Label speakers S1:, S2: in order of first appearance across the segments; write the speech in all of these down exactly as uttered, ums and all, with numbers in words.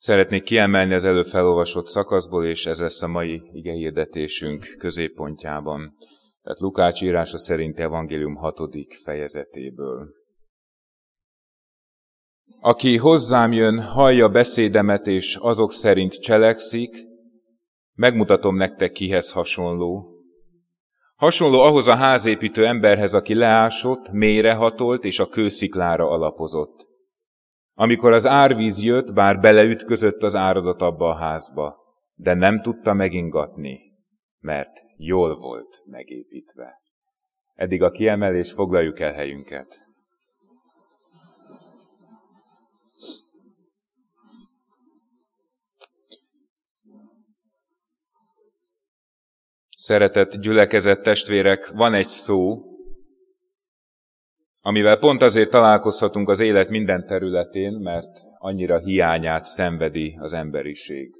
S1: Szeretnék kiemelni az előbb felolvasott szakaszból, és ez lesz a mai igehirdetésünk középpontjában. Tehát Lukács írása szerint evangélium hatodik fejezetéből. Aki hozzám jön, hallja beszédemet, és azok szerint cselekszik, megmutatom nektek, kihez hasonló. Hasonló ahhoz a házépítő emberhez, aki leásott, mélyrehatolt, és a kősziklára alapozott. Amikor az árvíz jött, bár beleütközött az áradat abba a házba, de nem tudta megingatni, mert jól volt megépítve. Eddig a kiemelés, foglaljuk el helyünket. Szeretett gyülekezet testvérek, van egy szó, amivel pont azért találkozhatunk az élet minden területén, mert annyira hiányát szenvedi az emberiség.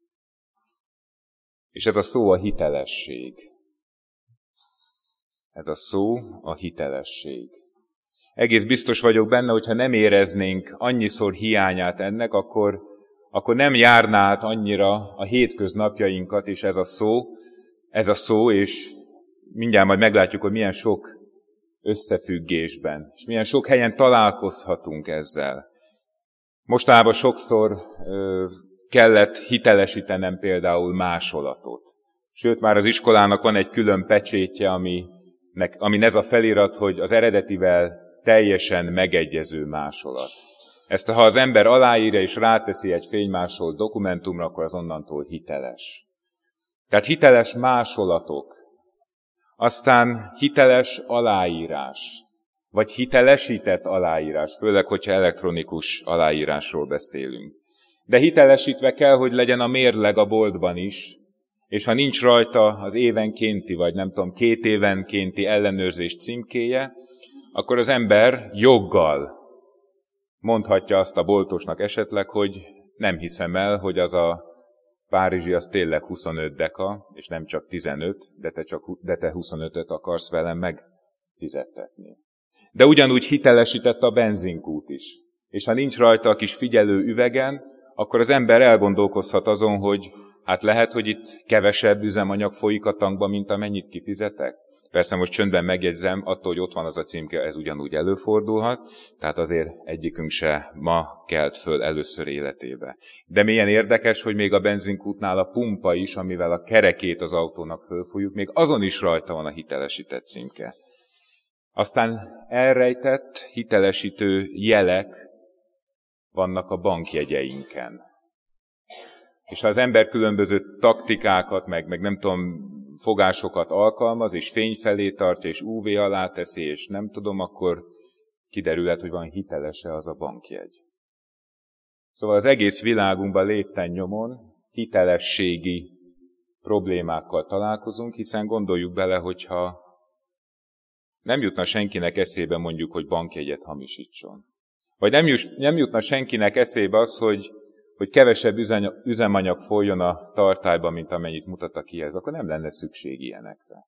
S1: És ez a szó a hitelesség. Ez a szó a hitelesség. Egész biztos vagyok benne, hogyha nem éreznénk annyiszor hiányát ennek, akkor, akkor nem járná át annyira a hétköznapjainkat, és ez a szó, ez a szó, és mindjárt majd meglátjuk, hogy milyen sok összefüggésben, és milyen sok helyen találkozhatunk ezzel. Mostában sokszor ö, kellett hitelesítenem például másolatot. Sőt, már az iskolának van egy külön pecsétje, aminek, amin ez a felirat, hogy az eredetivel teljesen megegyező másolat. Ezt ha az ember aláírja és ráteszi egy fénymásolt dokumentumra, akkor az onnantól hiteles. Tehát hiteles másolatok. Aztán hiteles aláírás, vagy hitelesített aláírás, főleg, hogyha elektronikus aláírásról beszélünk. De hitelesítve kell, hogy legyen a mérleg a boltban is, és ha nincs rajta az évenkénti, vagy nem tudom, két évenkénti ellenőrzés címkéje, akkor az ember joggal mondhatja azt a boltosnak esetleg, hogy nem hiszem el, hogy az a párizsi az tényleg huszonöt deka, és nem csak tizenöt, de te, csak, de te huszonötöt akarsz velem megfizettetni. De ugyanúgy hitelesített a benzinkút is. És ha nincs rajta a kis figyelő üvegen, akkor az ember elgondolkozhat azon, hogy hát lehet, hogy itt kevesebb üzemanyag folyik a tankba, mint amennyit kifizetek. Persze most csöndben megjegyzem, attól, hogy ott van az a címke, ez ugyanúgy előfordulhat, tehát azért egyikünk se ma kelt föl először életébe. De milyen érdekes, hogy még a benzinkútnál a pumpa is, amivel a kerekét az autónak fölfújjuk, még azon is rajta van a hitelesített címke. Aztán elrejtett, hitelesítő jelek vannak a bankjegyeinken. És ha az ember különböző taktikákat, meg, meg nem tudom, fogásokat alkalmaz, és fény felé tartja, és ú vé alá teszi, és nem tudom, akkor kiderülhet, hogy van hitelese az a bankjegy. Szóval az egész világunkban lépten nyomon hitelességi problémákkal találkozunk, hiszen gondoljuk bele, hogyha nem jutna senkinek eszébe mondjuk, hogy bankjegyet hamisítson. Vagy nem, jut, nem jutna senkinek eszébe az, hogy hogy kevesebb üzemanyag folyjon a tartályba, mint amennyit mutat a kijelz, akkor nem lenne szükség ilyenekre.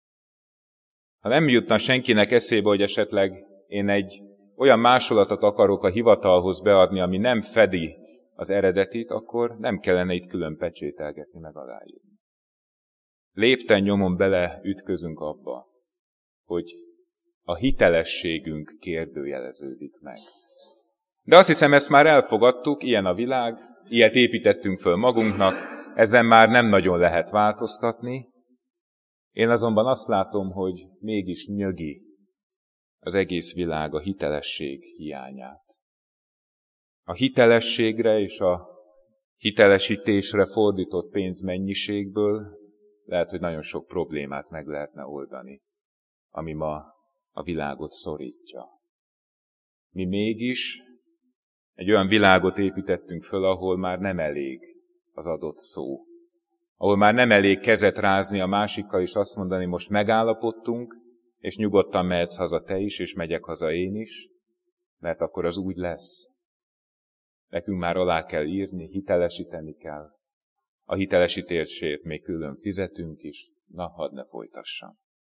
S1: Ha nem jutna senkinek eszébe, hogy esetleg én egy olyan másolatot akarok a hivatalhoz beadni, ami nem fedi az eredetit, akkor nem kellene itt külön pecsételgetni, meg aláírni. Lépten nyomon bele ütközünk abba, hogy a hitelességünk kérdőjeleződik meg. De azt hiszem, ezt már elfogadtuk, ilyen a világ, ilyet építettünk föl magunknak, ezen már nem nagyon lehet változtatni. Én azonban azt látom, hogy mégis nyögi az egész világ a hitelesség hiányát. A hitelességre és a hitelesítésre fordított pénzmennyiségből lehet, hogy nagyon sok problémát meg lehetne oldani, ami ma a világot szorítja. Mi mégis egy olyan világot építettünk föl, ahol már nem elég az adott szó. Ahol már nem elég kezet rázni a másikkal, és azt mondani, most megállapodtunk, és nyugodtan mehetsz haza te is, és megyek haza én is, mert akkor az úgy lesz. Nekünk már alá kell írni, hitelesíteni kell. A hitelesítésért még külön fizetünk is. Na, hadd ne folytassam.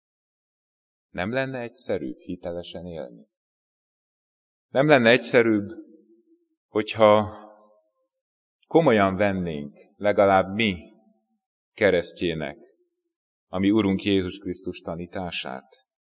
S1: Nem lenne egyszerűbb hitelesen élni? Nem lenne egyszerűbb, hogyha komolyan vennénk, legalább mi, keresztjének, a mi Urunk Jézus Krisztus tanítását,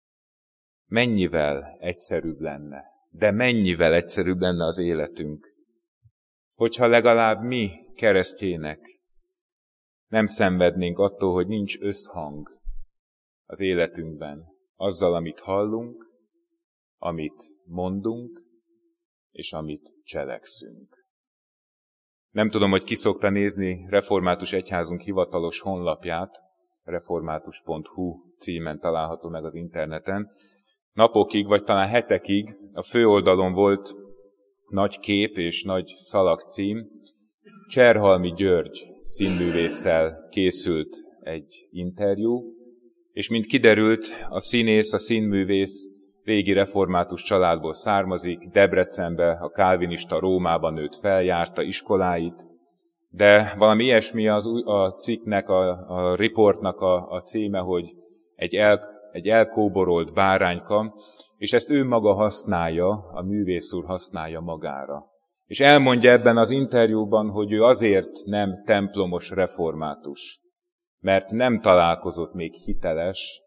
S1: mennyivel egyszerűbb lenne, de mennyivel egyszerűbb lenne az életünk, hogyha legalább mi, keresztjének, nem szenvednénk attól, hogy nincs összhang az életünkben, azzal, amit hallunk, amit mondunk, és amit cselekszünk. Nem tudom, hogy ki szokta nézni Református Egyházunk hivatalos honlapját, református pont hu címen található meg az interneten. Napokig, vagy talán hetekig a főoldalon volt nagy kép és nagy szalagcím. Cserhalmi György színművésszel készült egy interjú, és mint kiderült, a színész, a színművész régi református családból származik, Debrecenbe, a kálvinista Rómában nőtt fel, járta iskoláit, de valami ilyesmi az a cikknek, a, a riportnak a, a címe, hogy egy, el, egy elkóborolt bárányka, és ezt ő maga használja, a művész úr használja magára. És elmondja ebben az interjúban, hogy ő azért nem templomos református, mert nem találkozott még hiteles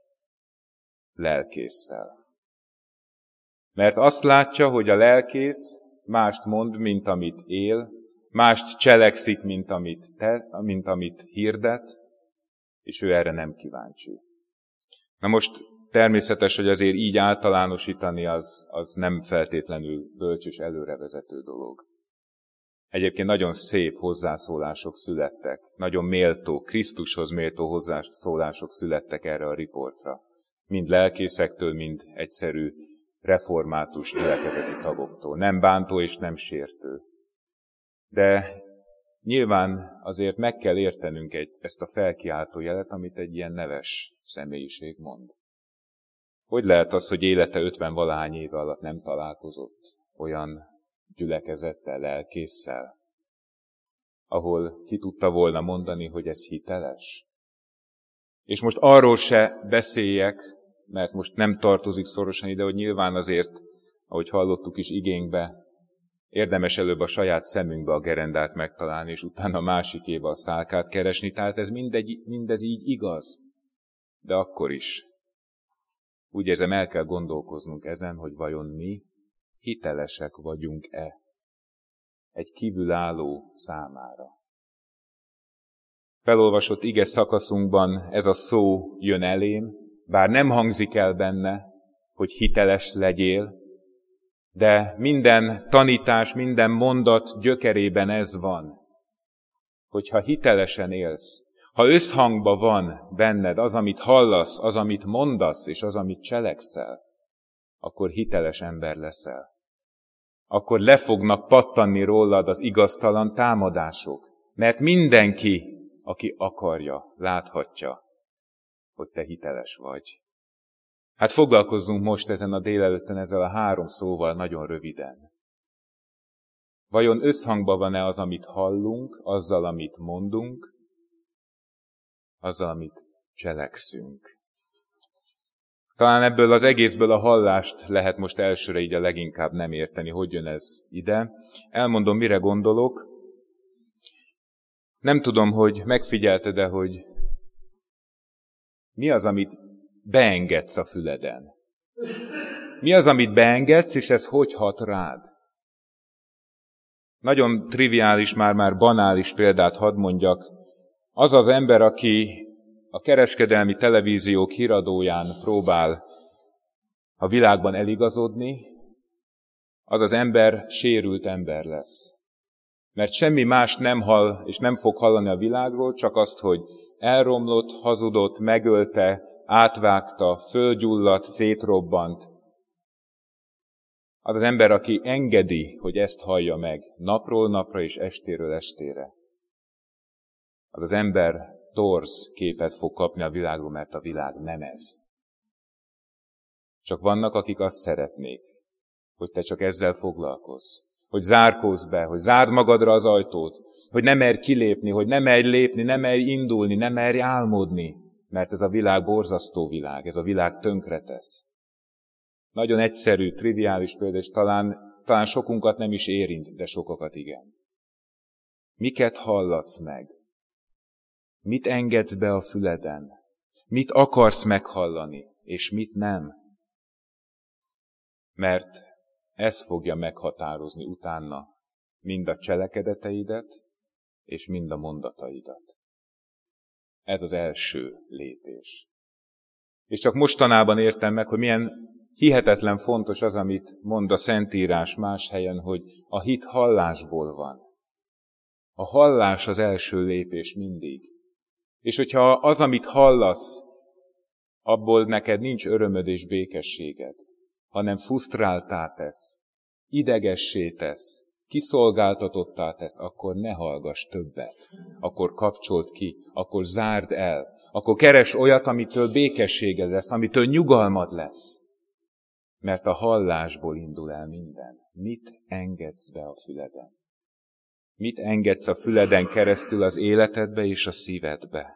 S1: lelkésszel. Mert azt látja, hogy a lelkész mást mond, mint amit él, mást cselekszik, mint amit, te, mint amit hirdet, és ő erre nem kíváncsi. Na most természetes, hogy azért így általánosítani az, az nem feltétlenül bölcs és előrevezető dolog. Egyébként nagyon szép hozzászólások születtek, nagyon méltó, Krisztushoz méltó hozzászólások születtek erre a riportra. Mind lelkészektől, mind egyszerű református gyülekezeti tagoktól. Nem bántó és nem sértő. De nyilván azért meg kell értenünk egy, ezt a felkiáltó jelet, amit egy ilyen neves személyiség mond. Hogy lehet az, hogy élete ötven-valahány éve alatt nem találkozott olyan gyülekezettel, lelkésszel, ahol ki tudta volna mondani, hogy ez hiteles? És most arról se beszéljek, mert most nem tartozik szorosan ide, hogy nyilván azért, ahogy hallottuk is igénkbe, érdemes előbb a saját szemünkbe a gerendát megtalálni, és utána a másikébe a szálkát keresni, tehát ez mindegy, mindez így igaz. De akkor is úgy érzem, el kell gondolkoznunk ezen, hogy vajon mi hitelesek vagyunk-e egy kívülálló számára. Felolvasott ige szakaszunkban ez a szó jön elém, bár nem hangzik el benne, hogy hiteles legyél, de minden tanítás, minden mondat gyökerében ez van, hogyha hitelesen élsz, ha összhangban van benned az, amit hallasz, az, amit mondasz, és az, amit cselekszel, akkor hiteles ember leszel. Akkor le fognak pattanni rólad az igaztalan támadások, mert mindenki, aki akarja, láthatja, hogy te hiteles vagy. Hát foglalkozzunk most ezen a délelőttön ezzel a három szóval nagyon röviden. Vajon összhangban van-e az, amit hallunk, azzal, amit mondunk, azzal, amit cselekszünk? Talán ebből az egészből a hallást lehet most elsőre így a leginkább nem érteni, hogy jön ez ide. Elmondom, mire gondolok. Nem tudom, hogy megfigyelted-e, hogy mi az, amit beengedsz a füleden. Mi az, amit beengedsz, és ez hogy hat rád? Nagyon triviális, már-már banális példát hadd mondjak. Az az ember, aki a kereskedelmi televíziók híradóján próbál a világban eligazodni, az az ember sérült ember lesz. Mert semmi más nem hall, és nem fog hallani a világról, csak azt, hogy elromlott, hazudott, megölte, átvágta, fölgyulladt, szétrobbant. Az az ember, aki engedi, hogy ezt hallja meg napról napra és estéről estére. Az az ember torz képet fog kapni a világról, mert a világ nem ez. Csak vannak, akik azt szeretnék, hogy te csak ezzel foglalkozz. Hogy zárkózz be, hogy zárd magadra az ajtót, hogy ne merj kilépni, hogy ne merj lépni, ne merj indulni, ne merj álmodni, mert ez a világ borzasztó világ, ez a világ tönkretesz. Nagyon egyszerű, triviális példa, és talán, talán sokunkat nem is érint, de sokakat igen. Miket hallasz meg? Mit engedsz be a füleden? Mit akarsz meghallani, és mit nem? Mert ez fogja meghatározni utána mind a cselekedeteidet, és mind a mondataidat. Ez az első lépés. És csak mostanában értem meg, hogy milyen hihetetlen fontos az, amit mond a Szentírás más helyen, hogy a hit hallásból van. A hallás az első lépés mindig. És hogyha az, amit hallasz, abból neked nincs örömöd és békességed, hanem frusztráltá tesz, idegessé tesz, kiszolgáltatottá tesz, akkor ne hallgass többet, akkor kapcsold ki, akkor zárd el, akkor keres olyat, amitől békességed lesz, amitől nyugalmad lesz. Mert a hallásból indul el minden. Mit engedsz be a füleden? Mit engedsz a füleden keresztül az életedbe és a szívedbe?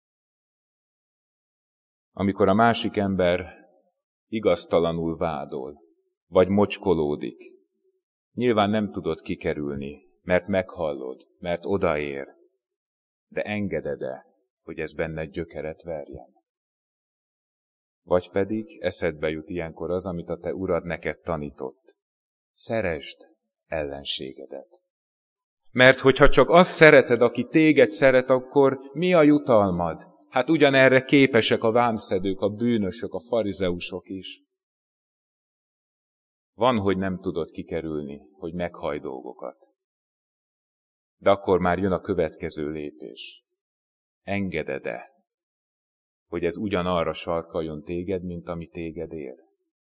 S1: Amikor a másik ember igaztalanul vádol, vagy mocskolódik, nyilván nem tudod kikerülni, mert meghallod, mert odaér, de engeded-e, hogy ez benned gyökeret verjen? Vagy pedig eszedbe jut ilyenkor az, amit a te urad neked tanított. Szeresd ellenségedet. Mert hogyha csak azt szereted, aki téged szeret, akkor mi a jutalmad? Hát ugyanerre képesek a vámszedők, a bűnösök, a farizeusok is. Van, hogy nem tudod kikerülni, hogy meghaj dolgokat. De akkor már jön a következő lépés. Engeded-e, hogy ez ugyanarra sarkaljon téged, mint ami téged ér?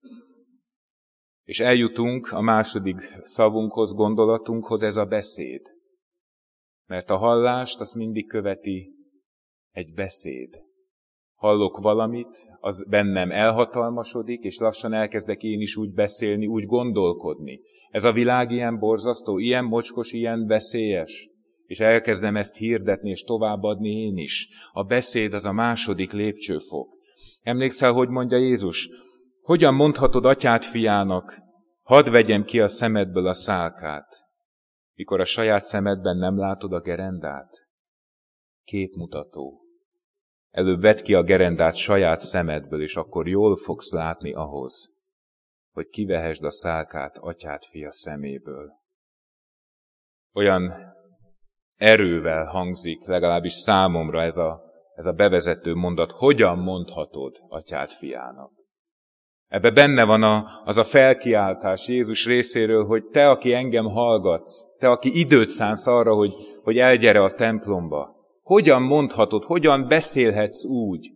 S1: És eljutunk a második szavunkhoz, gondolatunkhoz, ez a beszéd. Mert a hallást azt mindig követi egy beszéd. Hallok valamit, az bennem elhatalmasodik, és lassan elkezdek én is úgy beszélni, úgy gondolkodni. Ez a világ ilyen borzasztó, ilyen mocskos, ilyen veszélyes. És elkezdem ezt hirdetni és továbbadni én is. A beszéd az a második lépcsőfok. Emlékszel, hogy mondja Jézus? Hogyan mondhatod atyád fiának, hadd vegyem ki a szemedből a szálkát, mikor a saját szemedben nem látod a gerendát? Képmutató. Előbb vedd ki a gerendát saját szemedből, és akkor jól fogsz látni ahhoz, hogy kivehesd a szálkát atyád fia szeméből. Olyan erővel hangzik, legalábbis számomra ez a, ez a bevezető mondat, hogyan mondhatod atyád fiának. Ebbe benne van a, az a felkiáltás Jézus részéről, hogy te, aki engem hallgatsz, te, aki időt szánsz arra, hogy, hogy elgyere a templomba, hogyan mondhatod, hogyan beszélhetsz úgy,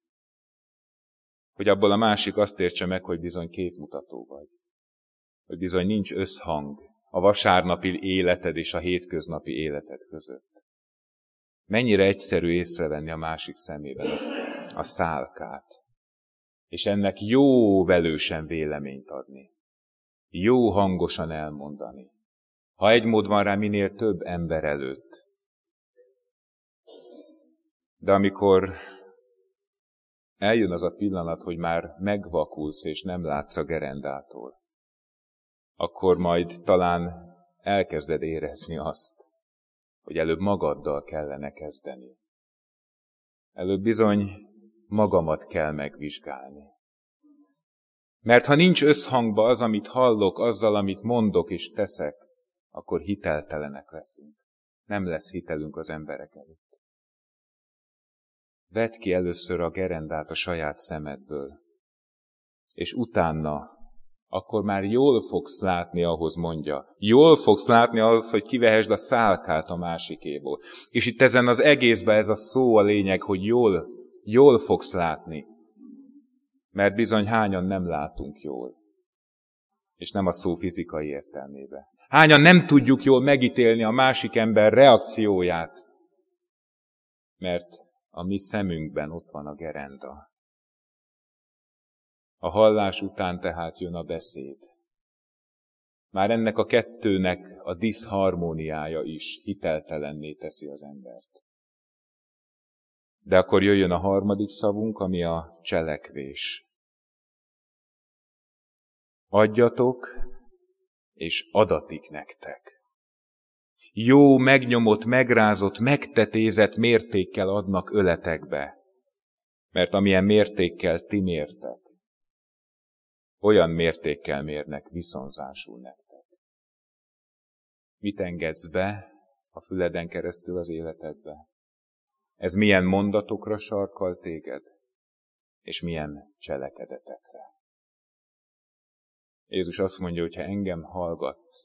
S1: hogy abból a másik azt értse meg, hogy bizony képmutató vagy. Hogy bizony nincs összhang a vasárnapi életed és a hétköznapi életed között. Mennyire egyszerű észrevenni a másik szemében az, a szálkát, és ennek jó velősen véleményt adni. Jó hangosan elmondani. Ha egy mód van rá, minél több ember előtt. De amikor eljön az a pillanat, hogy már megvakulsz és nem látsz a gerendától, akkor majd talán elkezded érezni azt, hogy előbb magaddal kellene kezdeni. Előbb bizony magamat kell megvizsgálni. Mert ha nincs összhangba az, amit hallok, azzal, amit mondok és teszek, akkor hiteltelenek leszünk. Nem lesz hitelünk az emberek előtt. Vedd ki először a gerendát a saját szemedből, és utána, akkor már jól fogsz látni, ahhoz mondja. Jól fogsz látni ahhoz, hogy kivehesd a szálkát a másikéból. És itt ezen az egészben ez a szó a lényeg, hogy jól, jól fogsz látni. Mert bizony hányan nem látunk jól. És nem a szó fizikai értelmébe. Hányan nem tudjuk jól megítélni a másik ember reakcióját. Mert a mi szemünkben ott van a gerenda. A hallás után tehát jön a beszéd. Már ennek a kettőnek a diszharmóniája is hiteltelenné teszi az embert. De akkor jöjjön a harmadik szavunk, ami a cselekvés. Adjatok, és adatik nektek. jó, megnyomott, megrázott, megtetézett mértékkel adnak öletekbe. Mert amilyen mértékkel ti mértek, olyan mértékkel mérnek viszonzásul nektek. Mit engedsz be a füleden keresztül az életedbe? Ez milyen mondatokra sarkal téged, és milyen cselekedetekre? Jézus azt mondja, hogy ha engem hallgatsz,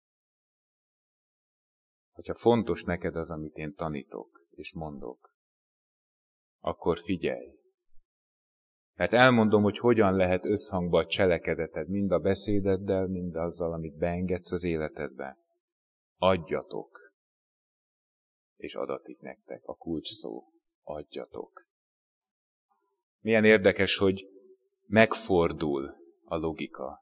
S1: hogyha fontos neked az, amit én tanítok és mondok, akkor figyelj. Mert elmondom, hogy hogyan lehet összhangba a cselekedeted, mind a beszédeddel, mind azzal, amit beengedsz az életedbe. Adjatok. És adatik nektek a kulcs szó. Adjatok. Milyen érdekes, hogy megfordul a logika.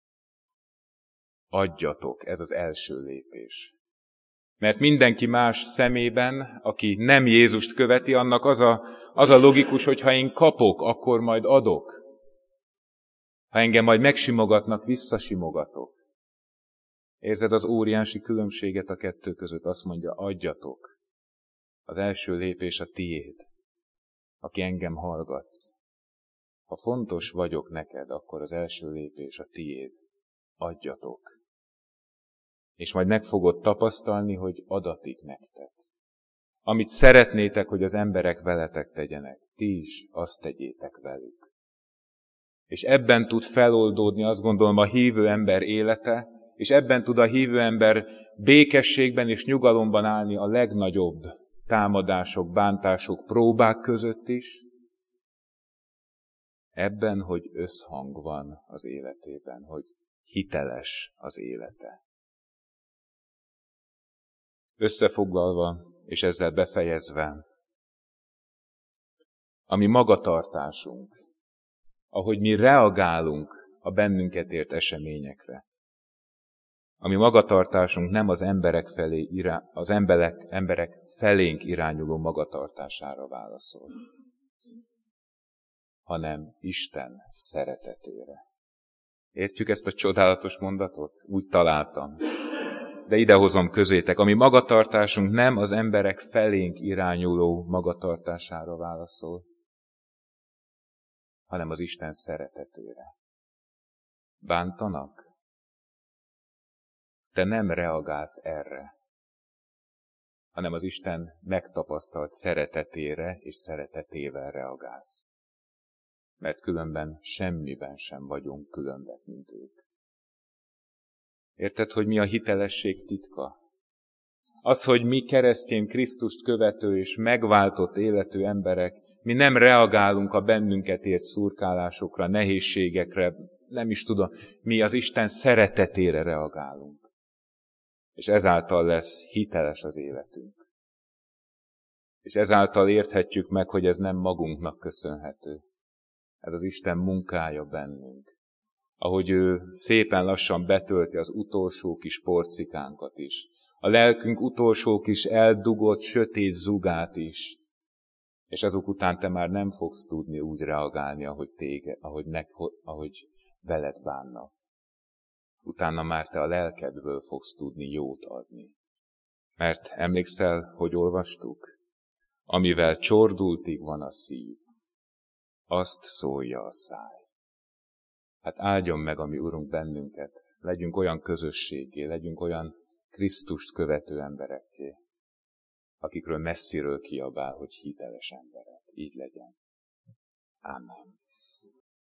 S1: Adjatok, ez az első lépés. Mert mindenki más szemében, aki nem Jézust követi, annak az a, az a logikus, hogy ha én kapok, akkor majd adok. Ha engem majd megsimogatnak, visszasimogatok. Érzed az óriási különbséget a kettő között? Azt mondja, adjatok. Az első lépés a tiéd, aki engem hallgatsz. Ha fontos vagyok neked, akkor az első lépés a tiéd. Adjatok. És majd meg fogod tapasztalni, hogy adatik nektek. Amit szeretnétek, hogy az emberek veletek tegyenek, ti is azt tegyétek velük. És ebben tud feloldódni, azt gondolom, a hívő ember élete, és ebben tud a hívő ember békességben és nyugalomban állni a legnagyobb támadások, bántások, próbák között is. Ebben, hogy összhang van az életében, hogy hiteles az élete. Összefoglalva, és ezzel befejezve, a mi magatartásunk, ahogy mi reagálunk a bennünket ért eseményekre, a mi magatartásunk nem az emberek felé, irá, az emberek, emberek felénk irányuló magatartására válaszol, hanem Isten szeretetére. Értjük ezt a csodálatos mondatot? Úgy találtam. De idehozom közétek, ami magatartásunk nem az emberek felénk irányuló magatartására válaszol, hanem az Isten szeretetére. Bántanak? Te nem reagálsz erre, hanem az Isten megtapasztalt szeretetére és szeretetével reagálsz. Mert különben semmiben sem vagyunk különbek, mint ők. Érted, hogy mi a hitelesség titka? Az, hogy mi keresztény Krisztust követő és megváltott életű emberek, mi nem reagálunk a bennünket ért szurkálásokra, nehézségekre, nem is tudom, mi az Isten szeretetére reagálunk. És ezáltal lesz hiteles az életünk. És ezáltal érthetjük meg, hogy ez nem magunknak köszönhető. Ez az Isten munkája bennünk. Ahogy ő szépen lassan betölti az utolsó kis porcikánkat is. A lelkünk utolsó kis eldugott, sötét zugát is. És azok után te már nem fogsz tudni úgy reagálni, ahogy, tége, ahogy, ne, ahogy veled bánnak. Utána már te a lelkedből fogsz tudni jót adni. Mert emlékszel, hogy olvastuk? Amivel csordultig van a szív, azt szólja a száj. Hát áldjon meg a mi Urunk bennünket, legyünk olyan közösségé, legyünk olyan Krisztust követő emberekké, akikről messziről kiabál, hogy hiteles emberek. Így legyen. Ámen.